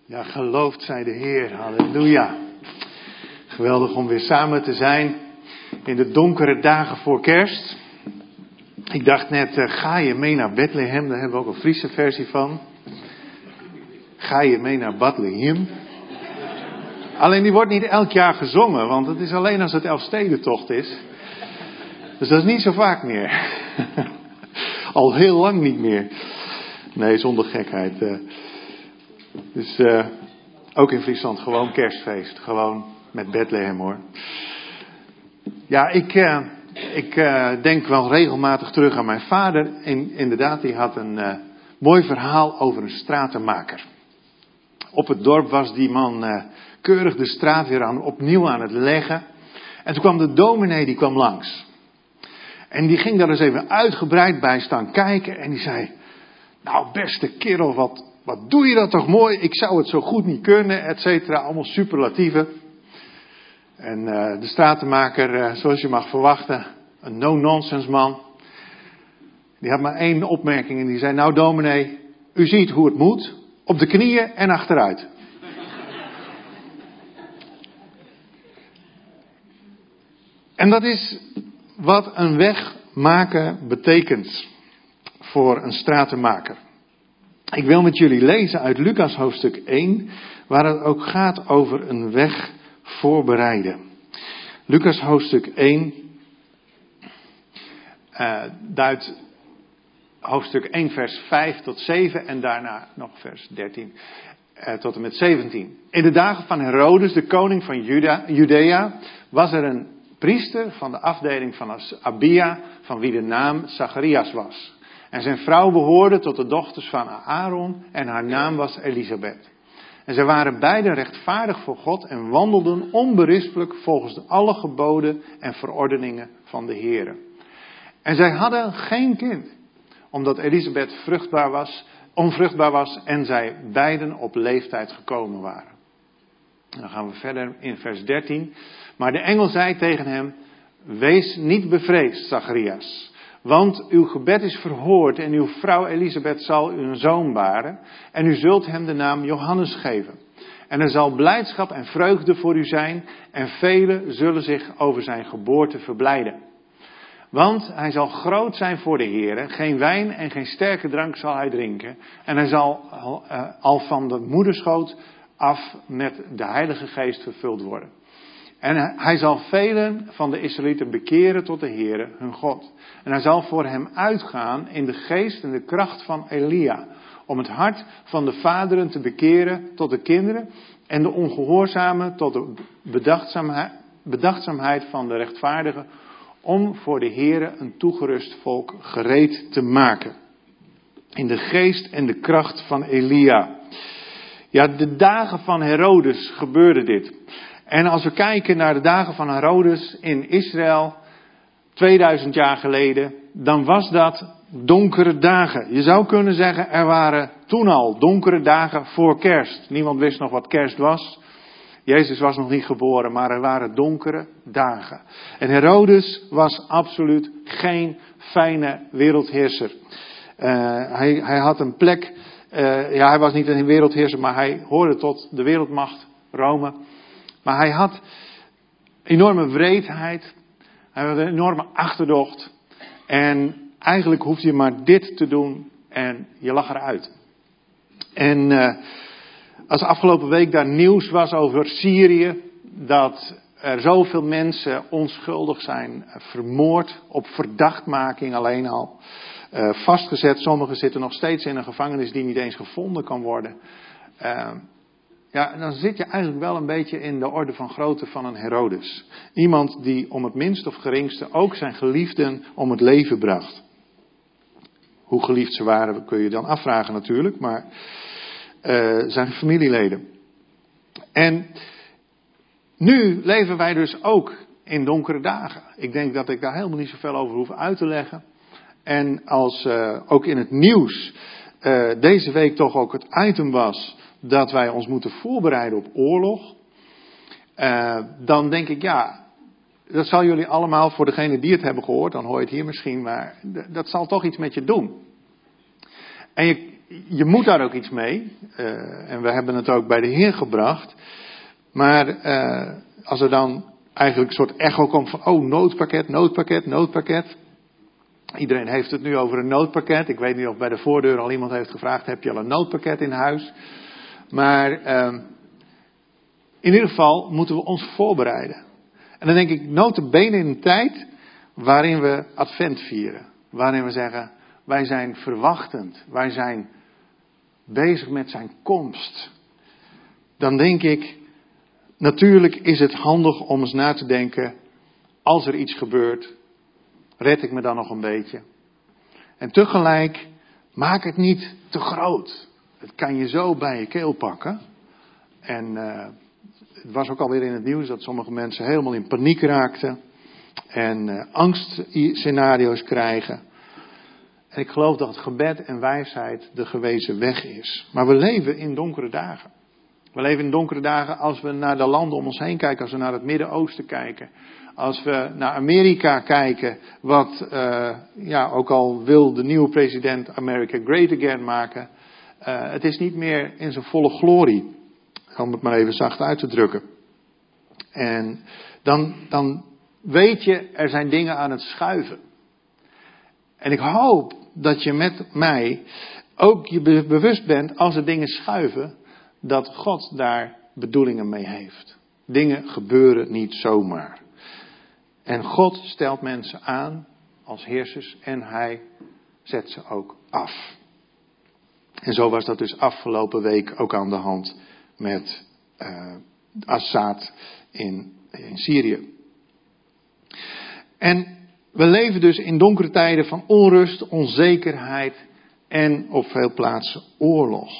Ja, geloofd zij de Heer. Halleluja. Geweldig om weer samen te zijn in de donkere dagen voor kerst. Ik dacht net, ga je mee naar Bethlehem? Daar hebben we ook een Friese versie van. Ga je mee naar Bethlehem? Alleen die wordt niet elk jaar gezongen, want het is alleen als het Elfstedentocht is. Dus dat is niet zo vaak meer. Al heel lang niet meer. Nee, zonder gekheid. Dus ook in Friesland gewoon kerstfeest. Gewoon met Bethlehem hoor. Ja, ik denk wel regelmatig terug aan mijn vader. Inderdaad, die had een mooi verhaal over een stratenmaker. Op het dorp was die man keurig de straat weer opnieuw aan het leggen. En toen kwam de dominee, die kwam langs. En die ging daar eens even uitgebreid bij staan kijken. En die zei, nou beste kerel, wat doe je dat toch mooi. Ik zou het zo goed niet kunnen, et cetera. Allemaal superlatieven. En de stratenmaker, zoals je mag verwachten, een no-nonsense man. Die had maar één opmerking en die zei, nou dominee, u ziet hoe het moet. Op de knieën en achteruit. En dat is wat een weg maken betekent voor een stratenmaker. Ik wil met jullie lezen uit Lucas hoofdstuk 1, waar het ook gaat over een weg voorbereiden. Lucas hoofdstuk 1 duidt hoofdstuk 1 vers 5 tot 7 en daarna nog vers 13 tot en met 17. In de dagen van Herodes, de koning van Judea, was er een priester van de afdeling van Abia, van wie de naam Zacharias was. En zijn vrouw behoorde tot de dochters van Aaron en haar naam was Elisabeth. En zij waren beiden rechtvaardig voor God en wandelden onberispelijk volgens alle geboden en verordeningen van de Heere. En zij hadden geen kind, omdat Elisabeth onvruchtbaar was en zij beiden op leeftijd gekomen waren. En dan gaan we verder in vers 13. Maar de engel zei tegen hem, wees niet bevreesd, Zacharias. Want uw gebed is verhoord en uw vrouw Elisabeth zal u een zoon baren. En u zult hem de naam Johannes geven. En er zal blijdschap en vreugde voor u zijn. En velen zullen zich over zijn geboorte verblijden. Want hij zal groot zijn voor de Heere. Geen wijn en geen sterke drank zal hij drinken. En hij zal al van de moederschoot af met de Heilige Geest vervuld worden. En hij zal velen van de Israëlieten bekeren tot de Heere, hun God. En hij zal voor hem uitgaan in de geest en de kracht van Elia. Om het hart van de vaderen te bekeren tot de kinderen. En de ongehoorzamen tot de bedachtzaamheid van de rechtvaardigen. Om voor de Heere een toegerust volk gereed te maken. In de geest en de kracht van Elia. Ja, de dagen van Herodes gebeurde dit. En als we kijken naar de dagen van Herodes in Israël, 2000 jaar geleden, dan was dat donkere dagen. Je zou kunnen zeggen, er waren toen al donkere dagen voor kerst. Niemand wist nog wat kerst was. Jezus was nog niet geboren, maar er waren donkere dagen. En Herodes was absoluut geen fijne wereldheerser. Hij had een plek, hij was niet een wereldheerser, maar hij hoorde tot de wereldmacht Rome. Maar hij had enorme wreedheid. Hij had een enorme achterdocht. En eigenlijk hoefde je maar dit te doen en je lag eruit. En als afgelopen week daar nieuws was over Syrië, dat er zoveel mensen onschuldig zijn vermoord, op verdachtmaking alleen al, vastgezet. Sommigen zitten nog steeds in een gevangenis die niet eens gevonden kan worden. Ja, dan zit je eigenlijk wel een beetje in de orde van grootte van een Herodes. Iemand die om het minst of geringste ook zijn geliefden om het leven bracht. Hoe geliefd ze waren kun je dan afvragen natuurlijk, maar zijn familieleden. En nu leven wij dus ook in donkere dagen. Ik denk dat ik daar helemaal niet zoveel over hoef uit te leggen. En als ook in het nieuws deze week toch ook het item was dat wij ons moeten voorbereiden op oorlog. Dan denk ik, ja, dat zal jullie allemaal, voor degenen die het hebben gehoord, dan hoor je het hier misschien, maar dat zal toch iets met je doen. En je moet daar ook iets mee. En we hebben het ook bij de Heer gebracht. Maar als er dan eigenlijk een soort echo komt van, noodpakket. Iedereen heeft het nu over een noodpakket. Ik weet niet of bij de voordeur al iemand heeft gevraagd, heb je al een noodpakket in huis? Maar in ieder geval moeten we ons voorbereiden. En dan denk ik, nota bene in een tijd waarin we Advent vieren. Waarin we zeggen, wij zijn verwachtend. Wij zijn bezig met zijn komst. Dan denk ik, natuurlijk is het handig om eens na te denken, als er iets gebeurt, red ik me dan nog een beetje? En tegelijk, maak het niet te groot. Het kan je zo bij je keel pakken. En het was ook alweer in het nieuws dat sommige mensen helemaal in paniek raakten. En angstscenario's krijgen. En ik geloof dat het gebed en wijsheid de gewezen weg is. Maar we leven in donkere dagen. We leven in donkere dagen als we naar de landen om ons heen kijken. Als we naar het Midden-Oosten kijken. Als we naar Amerika kijken. Wat, ook al wil de nieuwe president America Great Again maken. Het is niet meer in zijn volle glorie. Om het maar even zacht uit te drukken. En dan weet je, er zijn dingen aan het schuiven. En ik hoop dat je met mij ook je bewust bent, als er dingen schuiven, dat God daar bedoelingen mee heeft. Dingen gebeuren niet zomaar. En God stelt mensen aan als heersers en hij zet ze ook af. En zo was dat dus afgelopen week ook aan de hand met Assad in Syrië. En we leven dus in donkere tijden van onrust, onzekerheid en op veel plaatsen oorlog.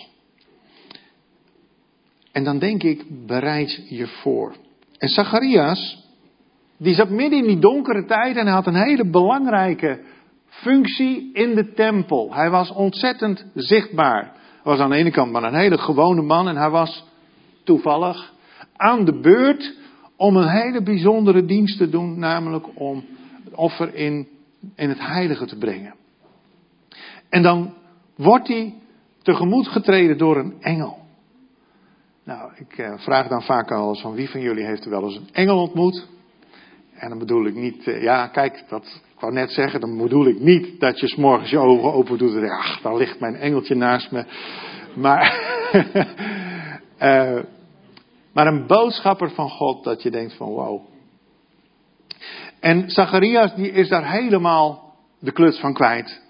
En dan denk ik, bereid je voor. En Zacharias, die zat midden in die donkere tijd en hij had een hele belangrijke functie in de tempel. Hij was ontzettend zichtbaar. Hij was aan de ene kant maar een hele gewone man en hij was toevallig aan de beurt om een hele bijzondere dienst te doen, namelijk om het offer in het heilige te brengen. En dan wordt hij tegemoet getreden door een engel. Nou, ik vraag dan vaak al eens van wie van jullie heeft er wel eens een engel ontmoet? En dan bedoel ik niet, ik wou net zeggen, dan bedoel ik niet dat je 's morgens je ogen open doet en denkt, ach, daar ligt mijn engeltje naast me. Maar een boodschapper van God, dat je denkt van wow. En Zacharias die is daar helemaal de kluts van kwijt.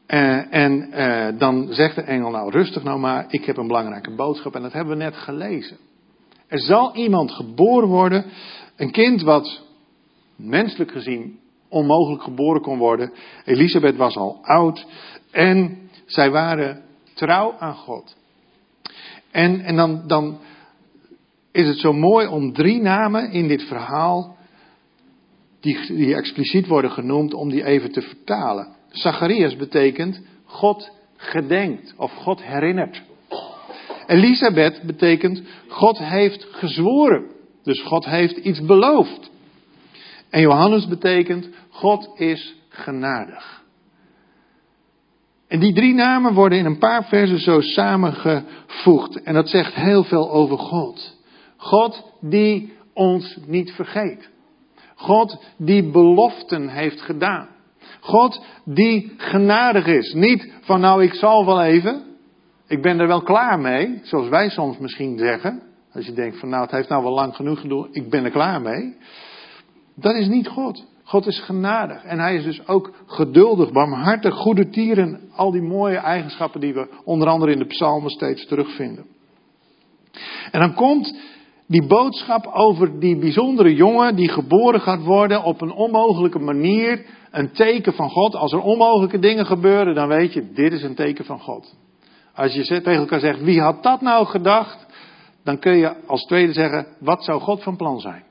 Dan zegt de engel, nou rustig nou maar, ik heb een belangrijke boodschap. En dat hebben we net gelezen. Er zal iemand geboren worden, een kind wat menselijk gezien onmogelijk geboren kon worden. Elisabeth was al oud en zij waren trouw aan God. En dan is het zo mooi om 3 namen in dit verhaal, die expliciet worden genoemd, om die even te vertalen. Zacharias betekent God gedenkt of God herinnert. Elisabeth betekent God heeft gezworen. Dus God heeft iets beloofd. En Johannes betekent God is genadig. En die 3 namen worden in een paar versen zo samengevoegd. En dat zegt heel veel over God. God die ons niet vergeet. God die beloften heeft gedaan. God die genadig is. Niet van nou ik zal wel even. Ik ben er wel klaar mee. Zoals wij soms misschien zeggen. Als je denkt van nou het heeft nou wel lang genoeg gedaan. Ik ben er klaar mee. Dat is niet God. God is genadig. En hij is dus ook geduldig, barmhartig, goede tieren. Al die mooie eigenschappen die we onder andere in de psalmen steeds terugvinden. En dan komt die boodschap over die bijzondere jongen die geboren gaat worden op een onmogelijke manier. Een teken van God. Als er onmogelijke dingen gebeuren, dan weet je, dit is een teken van God. Als je tegen elkaar zegt, wie had dat nou gedacht? Dan kun je als tweede zeggen, wat zou God van plan zijn?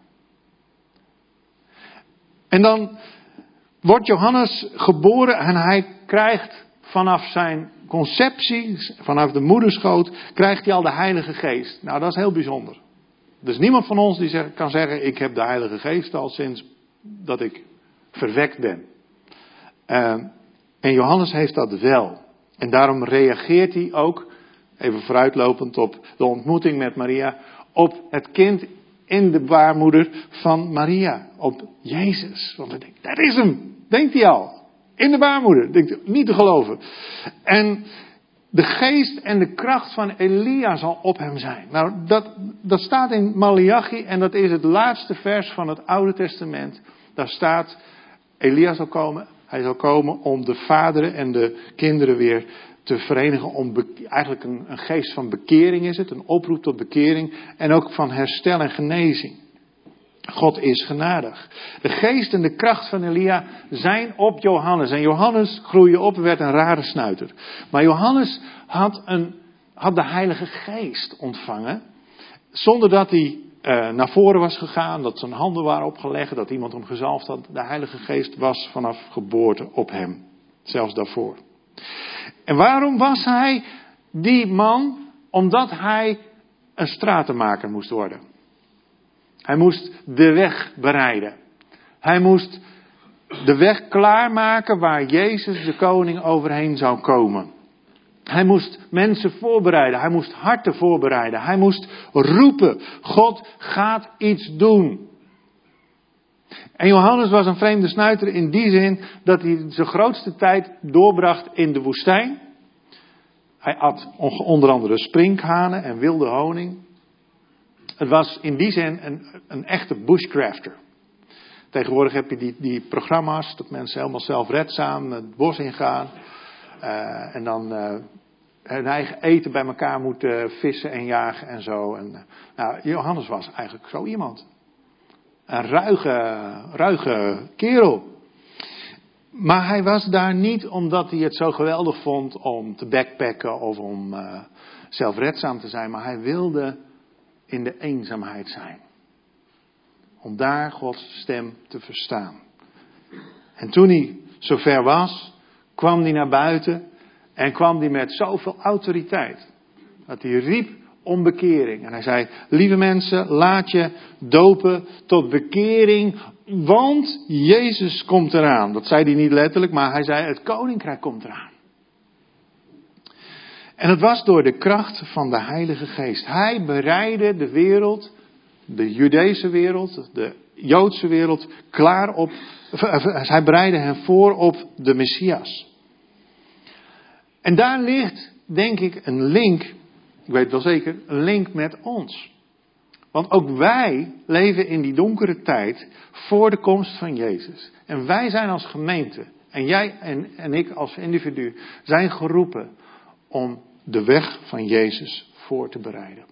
En dan wordt Johannes geboren en hij krijgt vanaf zijn conceptie, vanaf de moederschoot, krijgt hij al de Heilige Geest. Nou, dat is heel bijzonder. Er is niemand van ons die kan zeggen, ik heb de Heilige Geest al sinds dat ik verwekt ben. En Johannes heeft dat wel. En daarom reageert hij ook, even vooruitlopend op de ontmoeting met Maria, op het kind in de baarmoeder van Maria. Op Jezus. Want hij denkt, dat is hem. Denkt hij al. In de baarmoeder. Denkt hij, niet te geloven. En de geest en de kracht van Elia zal op hem zijn. Nou, dat staat in Maleachi en dat is het laatste vers van het Oude Testament. Daar staat, Elia zal komen. Hij zal komen om de vaderen en de kinderen weer te verenigen. Eigenlijk een geest van bekering is het. Een oproep tot bekering. En ook van herstel en genezing. God is genadig. De geest en de kracht van Elia zijn op Johannes. En Johannes groeide op en werd een rare snuiter. Maar Johannes had de Heilige Geest ontvangen. Zonder dat hij naar voren was gegaan. Dat zijn handen waren opgelegd. Dat iemand hem gezalfd had. De Heilige Geest was vanaf geboorte op hem. Zelfs daarvoor. En waarom was hij die man? Omdat hij een stratenmaker moest worden. Hij moest de weg bereiden. Hij moest de weg klaarmaken waar Jezus de koning overheen zou komen. Hij moest mensen voorbereiden. Hij moest harten voorbereiden. Hij moest roepen. God gaat iets doen. En Johannes was een vreemde snuiter in die zin dat hij zijn grootste tijd doorbracht in de woestijn. Hij at onder andere sprinkhanen en wilde honing. Het was in die zin een echte bushcrafter. Tegenwoordig heb je die programma's dat mensen helemaal zelfredzaam het bos ingaan. En dan hun eigen eten bij elkaar moeten vissen en jagen en zo. Johannes was eigenlijk zo iemand. Een ruige kerel. Maar hij was daar niet omdat hij het zo geweldig vond om te backpacken of om zelfredzaam te zijn. Maar hij wilde in de eenzaamheid zijn. Om daar Gods stem te verstaan. En toen hij zover was, kwam hij naar buiten en kwam hij met zoveel autoriteit. Dat hij riep om bekering. En hij zei, lieve mensen, laat je dopen tot bekering, want Jezus komt eraan. Dat zei hij niet letterlijk, maar hij zei, het koninkrijk komt eraan. En het was door de kracht van de Heilige Geest. Hij bereidde de wereld, de Judese wereld, de Joodse wereld, klaar op. Hij bereidde hen voor op de Messias. En daar ligt, denk ik, een link, ik weet wel zeker, een link met ons. Want ook wij leven in die donkere tijd voor de komst van Jezus. En wij zijn als gemeente, en jij en ik als individu, zijn geroepen om de weg van Jezus voor te bereiden.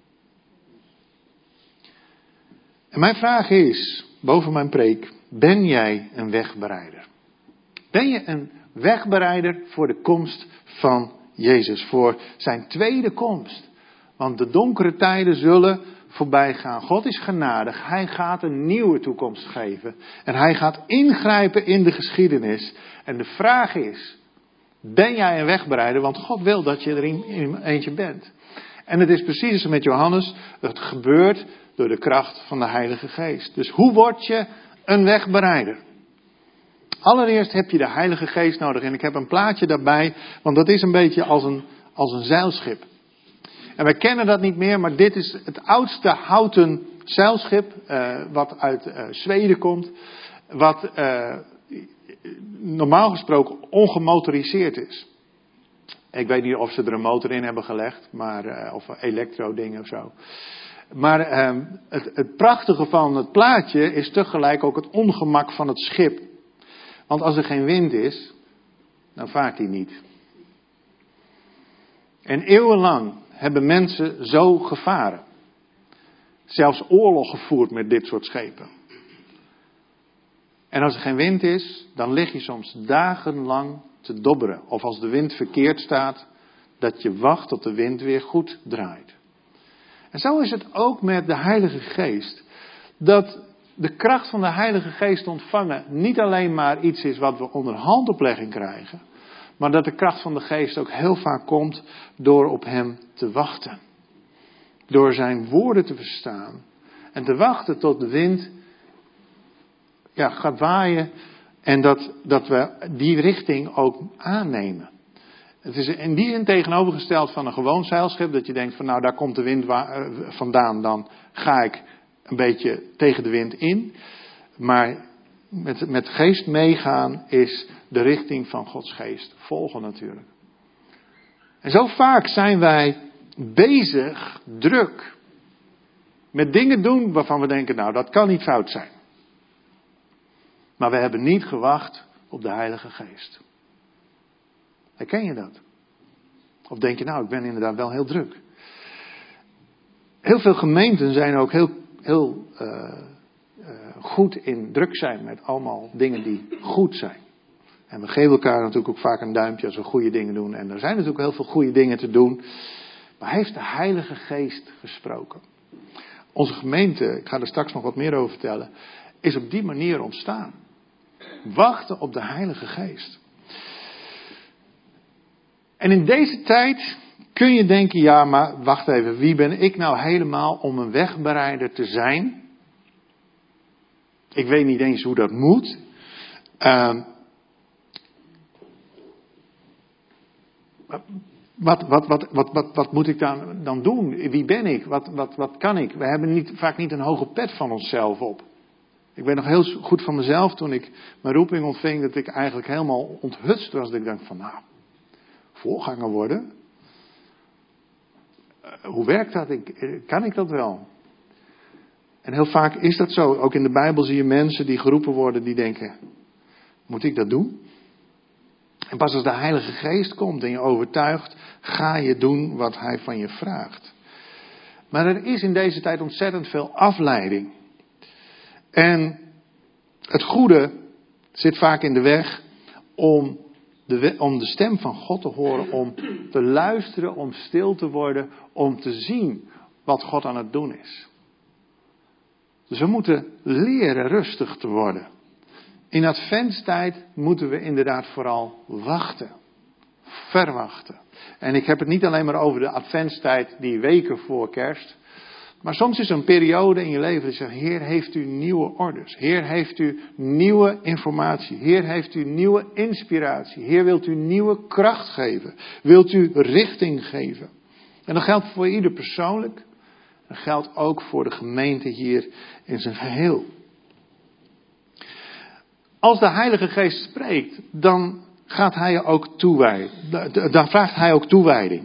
En mijn vraag is, boven mijn preek, ben jij een wegbereider? Ben je een wegbereider voor de komst van Jezus, voor zijn tweede komst? Want de donkere tijden zullen voorbij gaan. God is genadig. Hij gaat een nieuwe toekomst geven. En hij gaat ingrijpen in de geschiedenis. En de vraag is, ben jij een wegbereider? Want God wil dat je er in eentje bent. En het is precies als met Johannes. Het gebeurt door de kracht van de Heilige Geest. Dus hoe word je een wegbereider? Allereerst heb je de Heilige Geest nodig. En ik heb een plaatje daarbij. Want dat is een beetje als een zeilschip. En wij kennen dat niet meer. Maar dit is het oudste houten zeilschip. Wat uit Zweden komt. Wat normaal gesproken ongemotoriseerd is. Ik weet niet of ze er een motor in hebben gelegd. Of elektro dingen of zo. Maar het prachtige van het plaatje is tegelijk ook het ongemak van het schip. Want als er geen wind is, dan vaart hij niet. En eeuwenlang hebben mensen zo gevaren. Zelfs oorlog gevoerd met dit soort schepen. En als er geen wind is, dan lig je soms dagenlang te dobberen. Of als de wind verkeerd staat, dat je wacht tot de wind weer goed draait. En zo is het ook met de Heilige Geest. Dat de kracht van de Heilige Geest ontvangen niet alleen maar iets is wat we onder handoplegging krijgen. Maar dat de kracht van de Geest ook heel vaak komt door op Hem te wachten. Door zijn woorden te verstaan. En te wachten tot de wind gaat waaien. En dat we die richting ook aannemen. Het is in die zin tegenovergesteld van een gewoon zeilschip. Dat je denkt van nou daar komt de wind vandaan. Dan ga ik een beetje tegen de wind in. Maar met geest meegaan is de richting van Gods geest volgen natuurlijk. En zo vaak zijn wij bezig, druk. Met dingen doen waarvan we denken nou dat kan niet fout zijn. Maar we hebben niet gewacht op de Heilige Geest. Herken je dat? Of denk je nou, ik ben inderdaad wel heel druk. Heel veel gemeenten zijn ook heel goed in druk zijn met allemaal dingen die goed zijn. En we geven elkaar natuurlijk ook vaak een duimpje als we goede dingen doen. En er zijn natuurlijk heel veel goede dingen te doen. Maar heeft de Heilige Geest gesproken? Onze gemeente, ik ga er straks nog wat meer over vertellen, is op die manier ontstaan. Wachten op de Heilige Geest. En in deze tijd kun je denken, ja maar wacht even, wie ben ik nou helemaal om een wegbereider te zijn? Ik weet niet eens hoe dat moet. Wat moet ik dan doen? Wie ben ik? Wat kan ik? We hebben vaak niet een hoge pet van onszelf op. Ik weet nog heel goed van mezelf toen ik mijn roeping ontving, dat ik eigenlijk helemaal onthutst was. Dat ik dacht van nou, voorganger worden? Hoe werkt dat? Kan ik dat wel? En heel vaak is dat zo. Ook in de Bijbel zie je mensen die geroepen worden die denken, moet ik dat doen? En pas als de Heilige Geest komt en je overtuigt, ga je doen wat Hij van je vraagt. Maar er is in deze tijd ontzettend veel afleiding. En het goede zit vaak in de weg om de stem van God te horen, om te luisteren, om stil te worden, om te zien wat God aan het doen is. Dus we moeten leren rustig te worden. In adventstijd moeten we inderdaad vooral wachten. Verwachten. En ik heb het niet alleen maar over de adventstijd, die weken voor kerst. Maar soms is er een periode in je leven dat je zegt, Heer heeft u nieuwe orders. Heer heeft u nieuwe informatie. Heer heeft u nieuwe inspiratie. Heer wilt u nieuwe kracht geven. Wilt u richting geven. En dat geldt voor ieder persoonlijk. Dat geldt ook voor de gemeente hier in zijn geheel. Als de Heilige Geest spreekt, dan gaat hij je ook toewijden. Dan vraagt hij ook toewijding.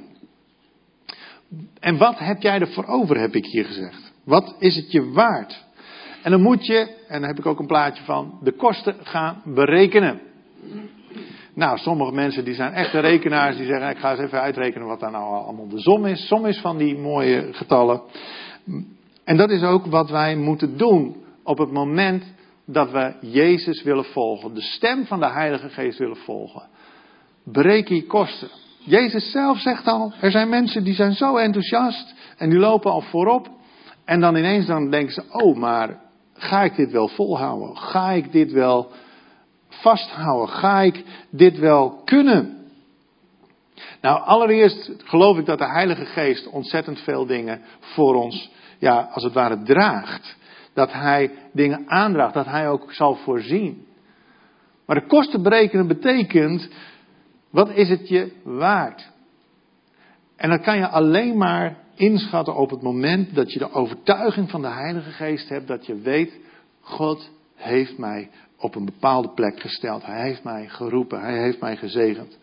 En wat heb jij ervoor over, heb ik hier gezegd. Wat is het je waard? En dan moet je, en daar heb ik ook een plaatje van, de kosten gaan berekenen. Nou, sommige mensen die zijn echte rekenaars, die zeggen, ik ga eens even uitrekenen wat daar nou allemaal de som is van die mooie getallen. En dat is ook wat wij moeten doen op het moment dat we Jezus willen volgen. De stem van de Heilige Geest willen volgen. Bereken je kosten. Jezus zelf zegt al, er zijn mensen die zijn zo enthousiast en die lopen al voorop. En dan ineens denken ze, oh maar ga ik dit wel volhouden? Ga ik dit wel vasthouden? Ga ik dit wel kunnen? Nou, allereerst geloof ik dat de Heilige Geest ontzettend veel dingen voor ons, ja, als het ware draagt. Dat Hij dingen aandraagt, dat Hij ook zal voorzien. Maar de kosten berekenen betekent, wat is het je waard? En dat kan je alleen maar inschatten op het moment dat je de overtuiging van de Heilige Geest hebt. Dat je weet, God heeft mij op een bepaalde plek gesteld. Hij heeft mij geroepen, Hij heeft mij gezegend.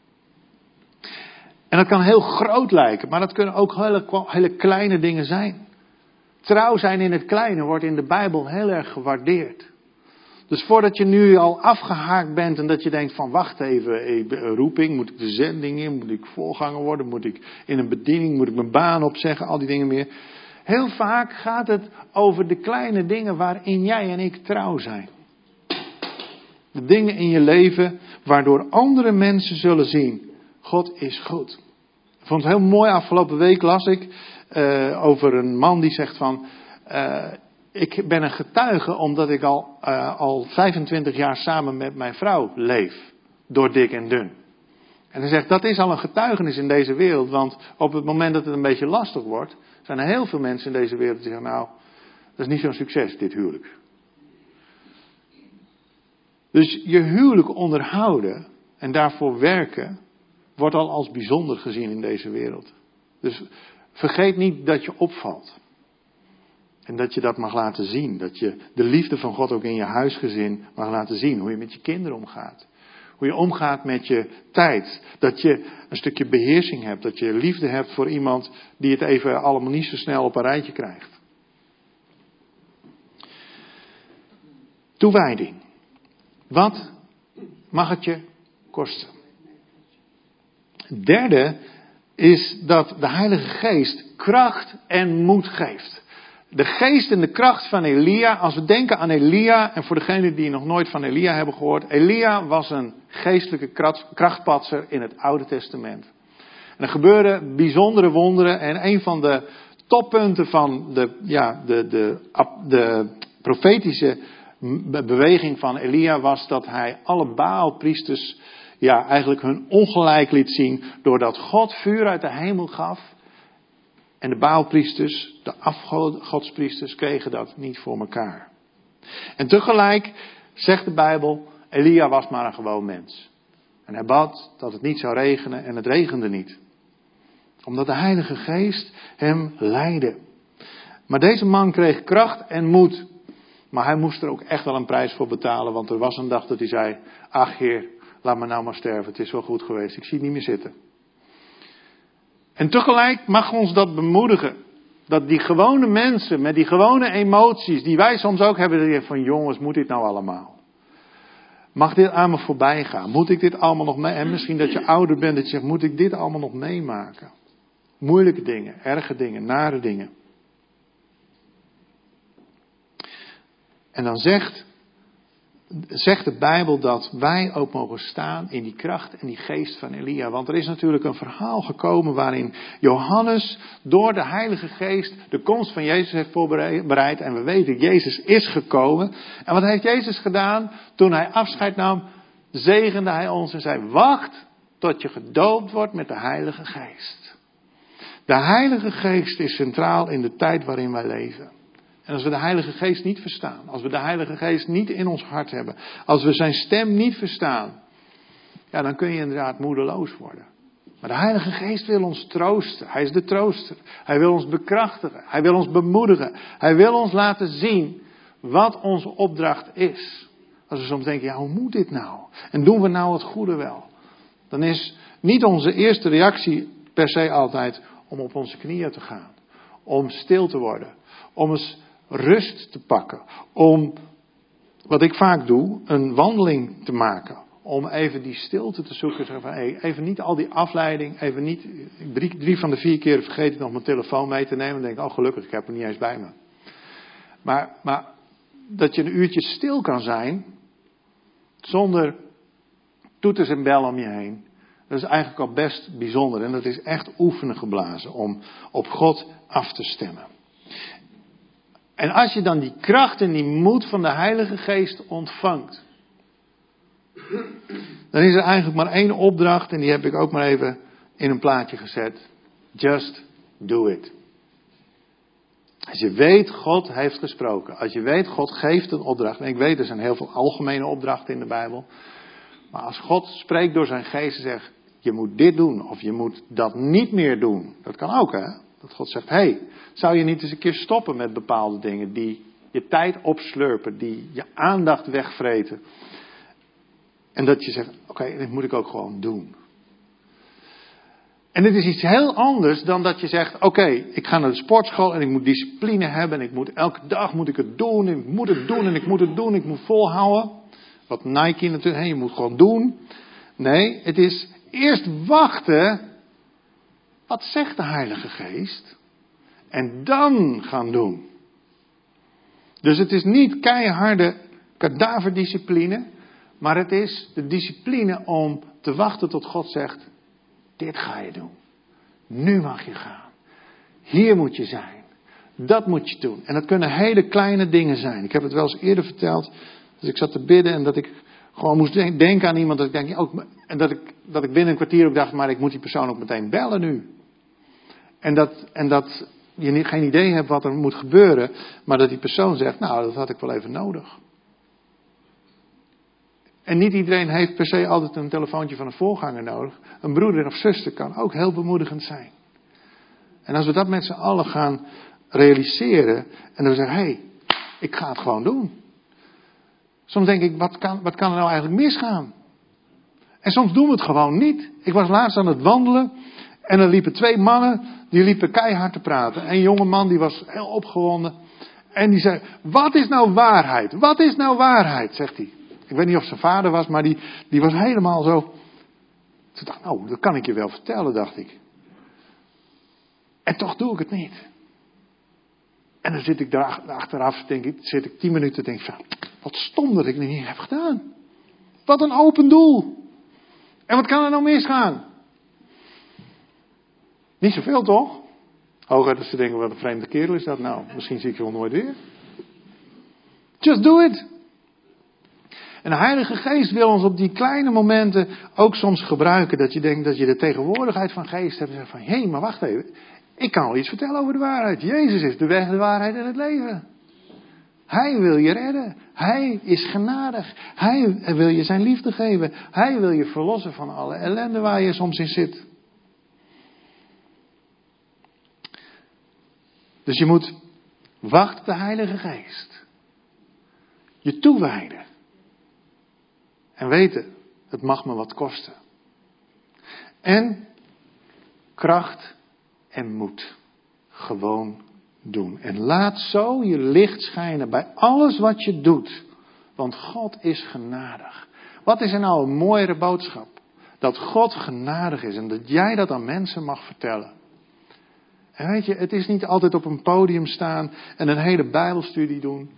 En dat kan heel groot lijken, maar dat kunnen ook hele kleine dingen zijn. Trouw zijn in het kleine wordt in de Bijbel heel erg gewaardeerd. Dus voordat je nu al afgehaakt bent en dat je denkt van wacht even, roeping, moet ik de zending in, moet ik voorganger worden, moet ik in een bediening, moet ik mijn baan opzeggen, al die dingen meer. Heel vaak gaat het over de kleine dingen waarin jij en ik trouw zijn. De dingen in je leven waardoor andere mensen zullen zien, God is goed. Ik vond het heel mooi, afgelopen week las ik over een man die zegt van, ik ben een getuige omdat ik al 25 jaar samen met mijn vrouw leef. Door dik en dun. En hij zegt, dat is al een getuigenis in deze wereld. Want op het moment dat het een beetje lastig wordt, zijn er heel veel mensen in deze wereld die zeggen, nou, dat is niet zo'n succes, dit huwelijk. Dus je huwelijk onderhouden en daarvoor werken, wordt al als bijzonder gezien in deze wereld. Dus vergeet niet dat je opvalt. En dat je dat mag laten zien. Dat je de liefde van God ook in je huisgezin mag laten zien. Hoe je met je kinderen omgaat. Hoe je omgaat met je tijd. Dat je een stukje beheersing hebt. Dat je liefde hebt voor iemand die het even allemaal niet zo snel op een rijtje krijgt. Toewijding. Wat mag het je kosten? Het derde is dat de Heilige Geest kracht en moed geeft. De geest en de kracht van Elia, als we denken aan Elia, en voor degenen die nog nooit van Elia hebben gehoord, Elia was een geestelijke krachtpatser in het Oude Testament. En er gebeurden bijzondere wonderen en een van de toppunten van de profetische beweging van Elia was dat hij alle Baalpriesters eigenlijk hun ongelijk liet zien doordat God vuur uit de hemel gaf. En de Baalpriesters, de afgodspriesters, kregen dat niet voor elkaar. En tegelijk zegt de Bijbel, Elia was maar een gewoon mens. En hij bad dat het niet zou regenen en het regende niet. Omdat de Heilige Geest hem leidde. Maar deze man kreeg kracht en moed. Maar hij moest er ook echt wel een prijs voor betalen. Want er was een dag dat hij zei, ach Heer, laat me nou maar sterven. Het is wel goed geweest, ik zie het niet meer zitten. En tegelijk mag ons dat bemoedigen. Dat die gewone mensen met die gewone emoties die wij soms ook hebben. Die van jongens, moet dit nou allemaal? Mag dit aan me voorbij gaan? Moet ik dit allemaal nog mee? En misschien dat je ouder bent dat je zegt, moet ik dit allemaal nog meemaken? Moeilijke dingen, erge dingen, nare dingen. En dan zegt de Bijbel dat wij ook mogen staan in die kracht en die geest van Elia. Want er is natuurlijk een verhaal gekomen waarin Johannes door de Heilige Geest de komst van Jezus heeft voorbereid. En we weten, Jezus is gekomen. En wat heeft Jezus gedaan? Toen hij afscheid nam, zegende hij ons en zei, wacht tot je gedoopt wordt met de Heilige Geest. De Heilige Geest is centraal in de tijd waarin wij leven. En als we de Heilige Geest niet verstaan, als we de Heilige Geest niet in ons hart hebben, als we zijn stem niet verstaan, dan kun je inderdaad moedeloos worden. Maar de Heilige Geest wil ons troosten. Hij is de trooster. Hij wil ons bekrachtigen. Hij wil ons bemoedigen. Hij wil ons laten zien wat onze opdracht is. Als we soms denken, hoe moet dit nou? En doen we nou het goede wel? Dan is niet onze eerste reactie per se altijd om op onze knieën te gaan. Om stil te worden. Om eens rust te pakken. Om, wat ik vaak doe, een wandeling te maken. Om even die stilte te zoeken. Zeggen van, even niet al die afleiding. Even niet, 3 van de 4 keer vergeet ik nog mijn telefoon mee te nemen. En denk, gelukkig, ik heb hem niet eens bij me. Maar dat je een uurtje stil kan zijn. Zonder toeters en bellen om je heen. Dat is eigenlijk al best bijzonder. En dat is echt oefenen geblazen. Om op God af te stemmen. En als je dan die kracht en die moed van de Heilige Geest ontvangt. Dan is er eigenlijk maar 1 opdracht. En die heb ik ook maar even in een plaatje gezet. Just do it. Als je weet, God heeft gesproken. Als je weet, God geeft een opdracht. En ik weet, er zijn heel veel algemene opdrachten in de Bijbel. Maar als God spreekt door zijn geest en zegt, je moet dit doen. Of je moet dat niet meer doen. Dat kan ook, hè. Dat God zegt, zou je niet eens een keer stoppen met bepaalde dingen die je tijd opslurpen, die je aandacht wegvreten. En dat je zegt, dit moet ik ook gewoon doen. En dit is iets heel anders dan dat je zegt, ik ga naar de sportschool en ik moet discipline hebben. En elke dag moet ik het doen en ik moet het doen en ik moet het doen. Ik moet volhouden. Wat Nike natuurlijk, je moet gewoon doen. Nee, het is eerst wachten. Wat zegt de Heilige Geest? En dan gaan doen. Dus het is niet keiharde kadaverdiscipline. Maar het is de discipline om te wachten tot God zegt. Dit ga je doen. Nu mag je gaan. Hier moet je zijn. Dat moet je doen. En dat kunnen hele kleine dingen zijn. Ik heb het wel eens eerder verteld. Dus ik zat te bidden en dat ik gewoon moest denken aan iemand. Dat ik denk, en dat ik binnen een kwartier ook dacht, maar ik moet die persoon ook meteen bellen nu. En dat je geen idee hebt wat er moet gebeuren. Maar dat die persoon zegt, dat had ik wel even nodig. En niet iedereen heeft per se altijd een telefoontje van een voorganger nodig. Een broeder of zuster kan ook heel bemoedigend zijn. En als we dat met z'n allen gaan realiseren. En dan zeggen, hé, ik ga het gewoon doen. Soms denk ik, wat kan er nou eigenlijk misgaan? En soms doen we het gewoon niet. Ik was laatst aan het wandelen. En er liepen 2 mannen, die liepen keihard te praten. Een jonge man, die was heel opgewonden. En die zei, wat is nou waarheid? Wat is nou waarheid, zegt hij. Ik weet niet of zijn vader was, maar die was helemaal zo. Toen dacht ik, nou, dat kan ik je wel vertellen, dacht ik. En toch doe ik het niet. En dan zit ik daar achteraf, zit ik 10 minuten te denken, wat stom dat ik het niet heb gedaan. Wat een open doel. En wat kan er nou misgaan? Niet zoveel toch? Hooguit als ze denken, wat een vreemde kerel is dat nou. Misschien zie ik je wel nooit weer. Just do it. En de Heilige Geest wil ons op die kleine momenten ook soms gebruiken. Dat je denkt dat je de tegenwoordigheid van Geest hebt. En zegt van, hé, maar wacht even. Ik kan wel iets vertellen over de waarheid. Jezus is de weg, de waarheid en het leven. Hij wil je redden. Hij is genadig. Hij wil je zijn liefde geven. Hij wil je verlossen van alle ellende waar je soms in zit. Dus je moet wachten op de Heilige Geest. Je toewijden. En weten, het mag me wat kosten. En kracht en moed. Gewoon doen. En laat zo je licht schijnen bij alles wat je doet. Want God is genadig. Wat is er nou een mooiere boodschap? Dat God genadig is en dat jij dat aan mensen mag vertellen. En weet je, het is niet altijd op een podium staan en een hele Bijbelstudie doen.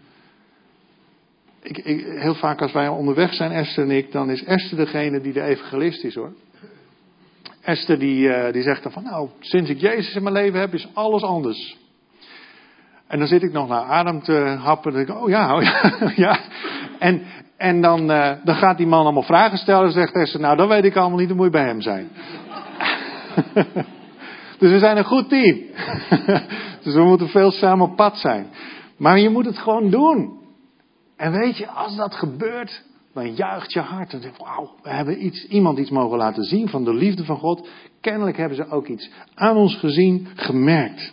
Heel vaak als wij onderweg zijn, Esther en ik, dan is Esther degene die de evangelist is hoor. Esther die zegt dan van, nou, sinds ik Jezus in mijn leven heb, is alles anders. En dan zit ik nog naar adem te happen. En denk ik, oh ja. En dan gaat die man allemaal vragen stellen. En zegt Esther, nou, dat weet ik allemaal niet, dan moet je bij hem zijn. Dus we zijn een goed team. Dus we moeten veel samen op pad zijn. Maar je moet het gewoon doen. En weet je, als dat gebeurt, dan juicht je hart. En denk je, wauw, we hebben iemand iets mogen laten zien van de liefde van God. Kennelijk hebben ze ook iets aan ons gezien, gemerkt.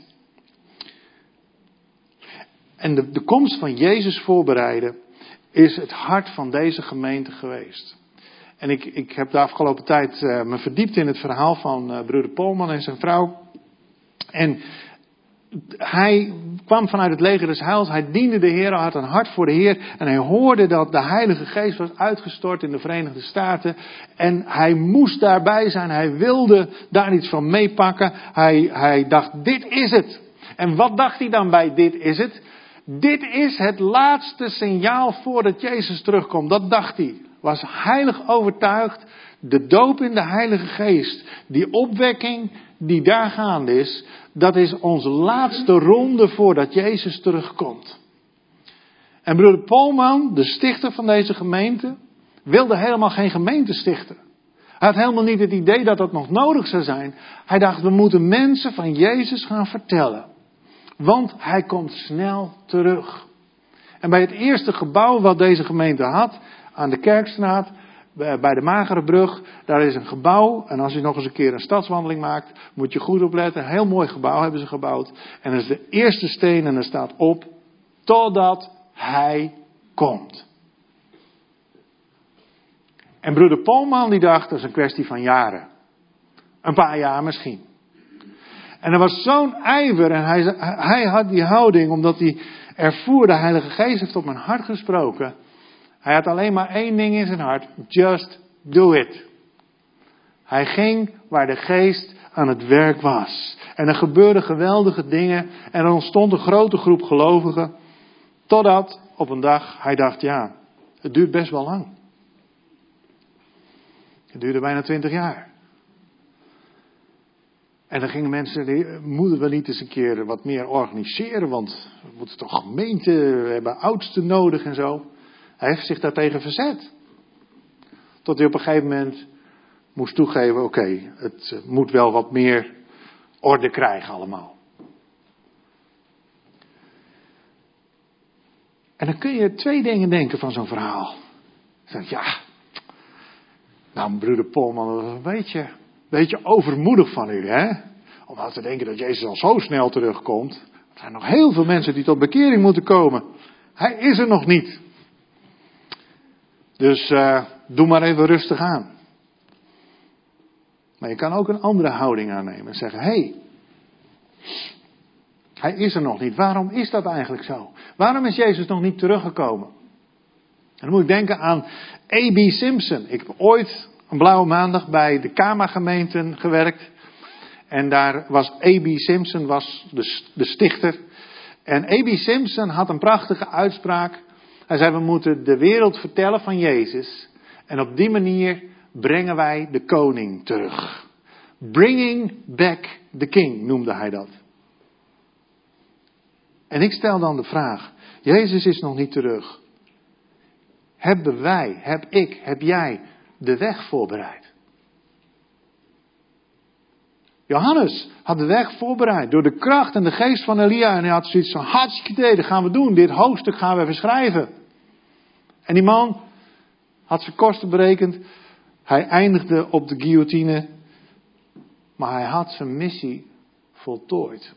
En de komst van Jezus voorbereiden is het hart van deze gemeente geweest. En ik heb de afgelopen tijd me verdiept in het verhaal van broeder Polman en zijn vrouw. En hij kwam vanuit het leger des Heils. Hij diende de Heer, had een hart voor de Heer. En hij hoorde dat de Heilige Geest was uitgestort in de Verenigde Staten. En hij moest daarbij zijn. Hij wilde daar iets van meepakken. Hij dacht, dit is het. En wat dacht hij dan bij dit is het? Dit is het laatste signaal voordat Jezus terugkomt. Dat dacht hij. Was heilig overtuigd. De doop in de Heilige Geest. Die opwekking die daar gaande is. Dat is onze laatste ronde voordat Jezus terugkomt. En broeder Polman, de stichter van deze gemeente, wilde helemaal geen gemeente stichten. Hij had helemaal niet het idee dat dat nog nodig zou zijn. Hij dacht, we moeten mensen van Jezus gaan vertellen. Want hij komt snel terug. En bij het eerste gebouw wat deze gemeente had, aan de Kerkstraat, bij de Magere Brug, daar is een gebouw. En als je nog eens een keer een stadswandeling maakt, moet je goed opletten. Een heel mooi gebouw hebben ze gebouwd. En dat is de eerste steen en er staat op, totdat hij komt. En broeder Polman die dacht, dat is een kwestie van jaren. Een paar jaar misschien. En er was zo'n ijver en hij had die houding omdat hij ervoer, de Heilige Geest heeft op mijn hart gesproken. Hij had alleen maar één ding in zijn hart, just do it. Hij ging waar de Geest aan het werk was. En er gebeurden geweldige dingen en er ontstond een grote groep gelovigen. Totdat op een dag hij dacht, ja, het duurt best wel lang. Het duurde bijna 20 jaar. En dan gingen mensen, moeten we niet eens een keer wat meer organiseren, want we moeten toch gemeente, we hebben oudsten nodig en zo. Hij heeft zich daartegen verzet. Tot hij op een gegeven moment moest toegeven, oké, het moet wel wat meer orde krijgen allemaal. En dan kun je 2 dingen denken van zo'n verhaal. Dan zeg je, ja, Nou, broeder Polman, dat is een beetje overmoedig van u, hè? Om nou te denken dat Jezus al zo snel terugkomt. Er zijn nog heel veel mensen die tot bekering moeten komen. Hij is er nog niet. Dus doe maar even rustig aan. Maar je kan ook een andere houding aannemen en zeggen, hé, hij is er nog niet. Waarom is dat eigenlijk zo? Waarom is Jezus nog niet teruggekomen? En dan moet ik denken aan A.B. Simpson. Ik heb ooit een blauwe maandag bij de Kama-gemeenten gewerkt. En daar was A.B. Simpson was de stichter. En A.B. Simpson had een prachtige uitspraak. Hij zei, we moeten de wereld vertellen van Jezus. En op die manier brengen wij de koning terug. Bringing back the king noemde hij dat. En ik stel dan de vraag, Jezus is nog niet terug. Hebben wij, heb jij de weg voorbereid? Johannes had de weg voorbereid door de kracht en de geest van Elia. En hij had zoiets van, hartstikke idee, dat gaan we doen. Dit hoofdstuk gaan we even schrijven. En die man had zijn kosten berekend. Hij eindigde op de guillotine. Maar hij had zijn missie voltooid.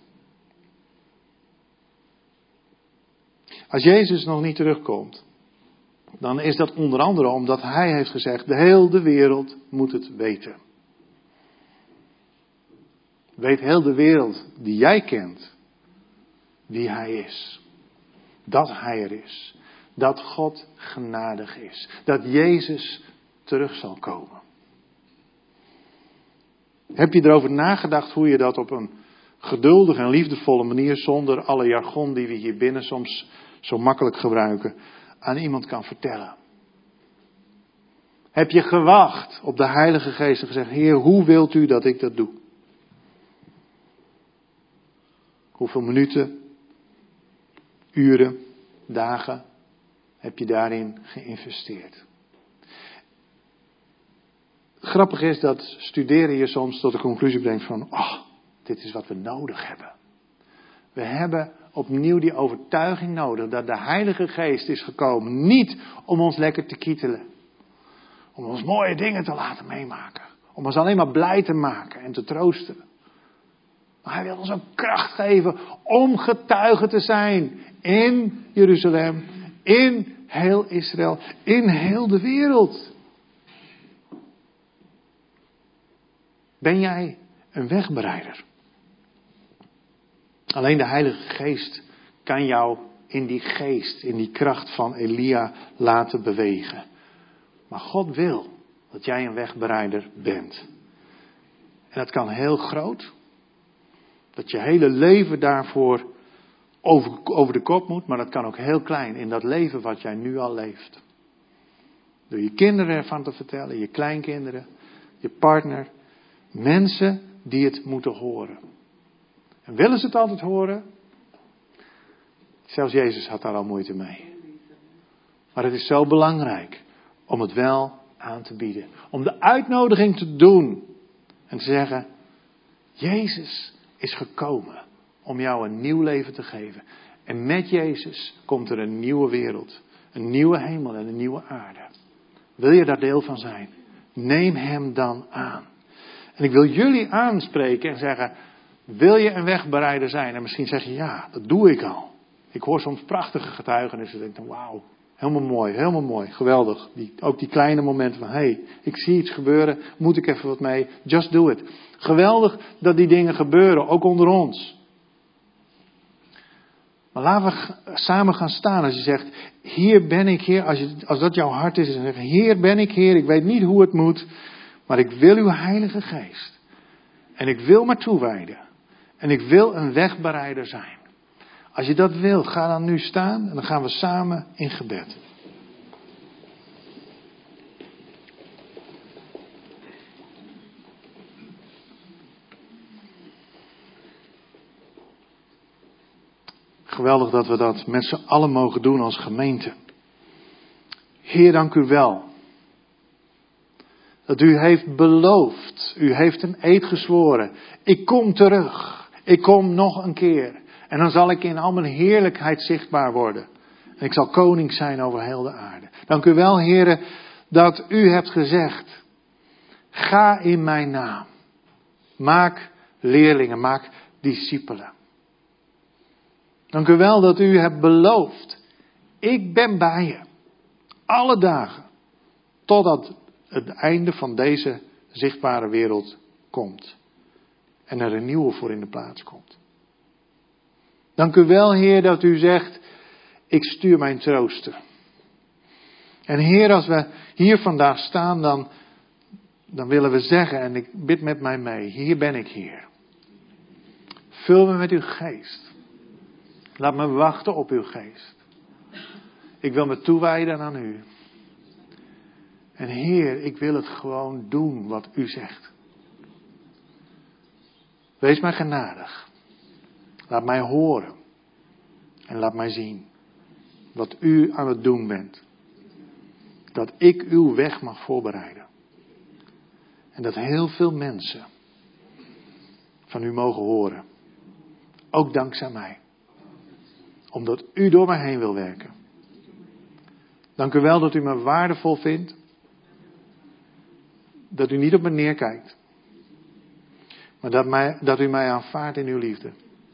Als Jezus nog niet terugkomt, dan is dat onder andere omdat hij heeft gezegd, de hele wereld moet het weten. Weet heel de wereld die jij kent, wie hij is. Dat hij er is. Dat God genadig is. Dat Jezus terug zal komen. Heb je erover nagedacht hoe je dat op een geduldige en liefdevolle manier, zonder alle jargon die we hier binnen soms zo makkelijk gebruiken, aan iemand kan vertellen? Heb je gewacht op de Heilige Geest en gezegd, Heer, hoe wilt u dat ik dat doe? Hoeveel minuten, uren, dagen heb je daarin geïnvesteerd? Grappig is dat studeren je soms tot de conclusie brengt van, dit is wat we nodig hebben. We hebben opnieuw die overtuiging nodig dat de Heilige Geest is gekomen. Niet om ons lekker te kietelen. Om ons mooie dingen te laten meemaken. Om ons alleen maar blij te maken en te troosten. Maar hij wil ons ook kracht geven om getuigen te zijn in Jeruzalem, in heel Israël, in heel de wereld. Ben jij een wegbereider? Alleen de Heilige Geest kan jou in die geest, in die kracht van Elia laten bewegen. Maar God wil dat jij een wegbereider bent. En dat kan heel groot. Dat je hele leven daarvoor over de kop moet. Maar dat kan ook heel klein in dat leven wat jij nu al leeft. Door je kinderen ervan te vertellen, je kleinkinderen, je partner. Mensen die het moeten horen. En willen ze het altijd horen? Zelfs Jezus had daar al moeite mee. Maar het is zo belangrijk om het wel aan te bieden. Om de uitnodiging te doen. En te zeggen, Jezus is gekomen om jou een nieuw leven te geven. En met Jezus komt er een nieuwe wereld. Een nieuwe hemel en een nieuwe aarde. Wil je daar deel van zijn? Neem hem dan aan. En ik wil jullie aanspreken en zeggen, wil je een wegbereider zijn? En misschien zeg je, ja, dat doe ik al. Ik hoor soms prachtige getuigenissen. En ik denk, wauw, helemaal mooi, geweldig. Ook die kleine momenten van, hey, ik zie iets gebeuren, moet ik even wat mee? Just do it. Geweldig dat die dingen gebeuren, ook onder ons. Maar laten we samen gaan staan als je zegt, hier ben ik, Heer, als dat jouw hart is. En zeggen, hier ben ik, Heer, ik weet niet hoe het moet, maar ik wil uw Heilige Geest. En ik wil me toewijden. En ik wil een wegbereider zijn. Als je dat wil, ga dan nu staan en dan gaan we samen in gebed. Geweldig dat we dat met z'n allen mogen doen als gemeente. Heer, dank u wel. Dat u heeft beloofd. U heeft een eed gezworen. Ik kom terug. Ik kom nog een keer. En dan zal ik in al mijn heerlijkheid zichtbaar worden. En ik zal koning zijn over heel de aarde. Dank u wel, Heere, dat u hebt gezegd Ga in mijn naam. Maak leerlingen, maak discipelen. Dank u wel dat u hebt beloofd. Ik ben bij je. Alle dagen. Totdat het einde van deze zichtbare wereld komt. En er een nieuwe voor in de plaats komt. Dank u wel, Heer, dat u zegt, ik stuur mijn trooster. En Heer, als we hier vandaag staan, dan willen we zeggen, en ik bid met mij mee, hier ben ik, Heer. Vul me met uw geest. Laat me wachten op uw geest. Ik wil me toewijden aan u. En Heer, ik wil het gewoon doen wat u zegt. Wees mij genadig. Laat mij horen. En laat mij zien wat u aan het doen bent. Dat ik uw weg mag voorbereiden. En dat heel veel mensen van u mogen horen. Ook dankzij mij. Omdat u door mij heen wil werken. Dank u wel dat u me waardevol vindt. Dat u niet op me neerkijkt. Maar dat u mij aanvaardt in uw liefde.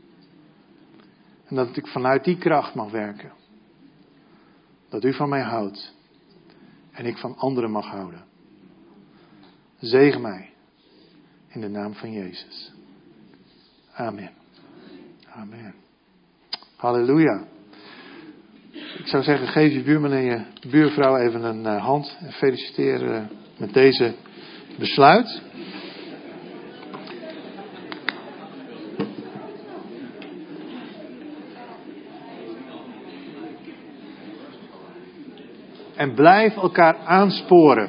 En dat ik vanuit die kracht mag werken. Dat u van mij houdt. En ik van anderen mag houden. Zegen mij. In de naam van Jezus. Amen. Amen. Halleluja. Ik zou zeggen, geef je buurman en je buurvrouw even een hand. En feliciteer met deze besluit. En blijf elkaar aansporen.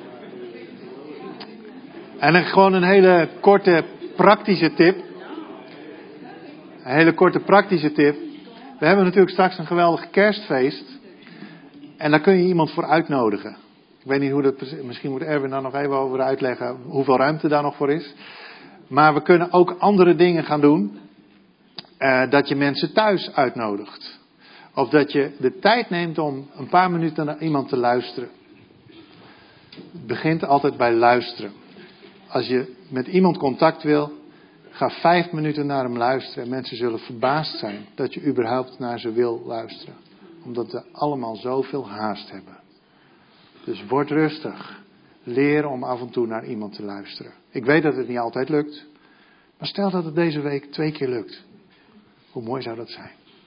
En dan gewoon een hele korte praktische tip. Een hele korte praktische tip. We hebben natuurlijk straks een geweldig kerstfeest. En daar kun je iemand voor uitnodigen. Ik weet niet hoe dat, misschien moet Erwin daar nog even over uitleggen hoeveel ruimte daar nog voor is. Maar we kunnen ook andere dingen gaan doen. Dat je mensen thuis uitnodigt. Of dat je de tijd neemt om een paar minuten naar iemand te luisteren. Het begint altijd bij luisteren. Als je met iemand contact wil, ga 5 minuten naar hem luisteren. En mensen zullen verbaasd zijn dat je überhaupt naar ze wil luisteren. Omdat we allemaal zoveel haast hebben. Dus word rustig. Leer om af en toe naar iemand te luisteren. Ik weet dat het niet altijd lukt. Maar stel dat het deze week 2 keer lukt. Hoe mooi zou dat zijn?